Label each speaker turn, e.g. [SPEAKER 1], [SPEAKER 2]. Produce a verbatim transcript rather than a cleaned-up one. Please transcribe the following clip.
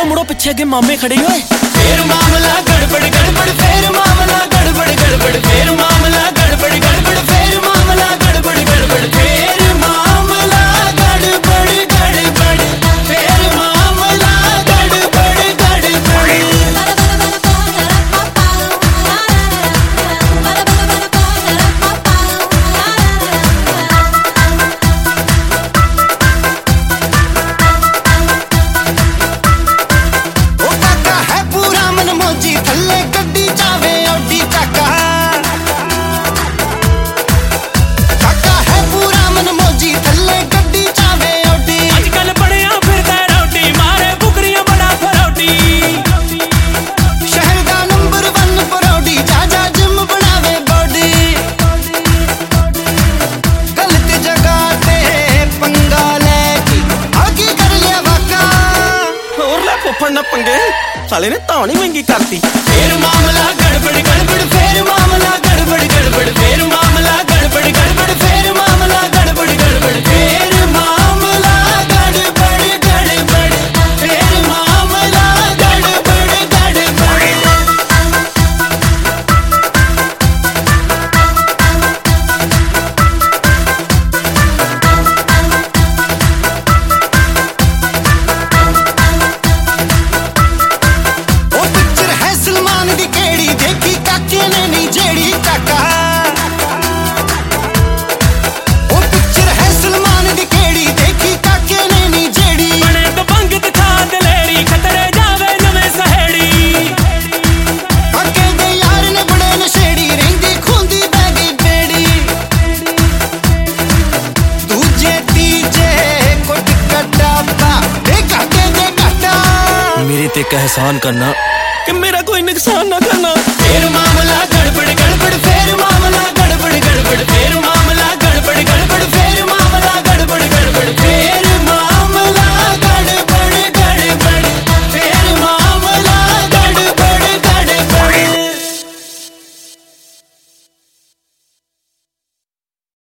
[SPEAKER 1] मुड़ो पीछे अगे मामे खड़े होए।
[SPEAKER 2] फिर मामला गड़बड़ गड़बड़ फिर मामला गड़बड़ गड़बड़ फिर मामला गड़बड़ गड़बड़ फिर मामला गड़बड़ गड़बड़ फिर मामला गड़बड़ गड़बड़ फिर मामला गड़बड़ गड़बड़।
[SPEAKER 1] फड़ना पंगे साले ने तानी महंगी करती।
[SPEAKER 2] फिर मामला गड़बड़ गड़बड़ फिर मामला गड़बड़ गड़बड़ फिर मामला गड़बड़ गड़बड़ फिर मामला गड़बड़ गड़बड़ फिर मामला गड़बड़ गड़बड़ फिर मामला गड़बड़ गड़बड़।
[SPEAKER 1] मेरे ते एहसान करना कि मेरा कोई नुकसान ना करना।
[SPEAKER 2] फिर मामला गड़बड़ गड़बड़ फिर मामला गड़बड़ गड़बड़ फिर मामला गड़बड़ गड़बड़ फिर मामला गड़बड़ गड़बड़ फिर मामला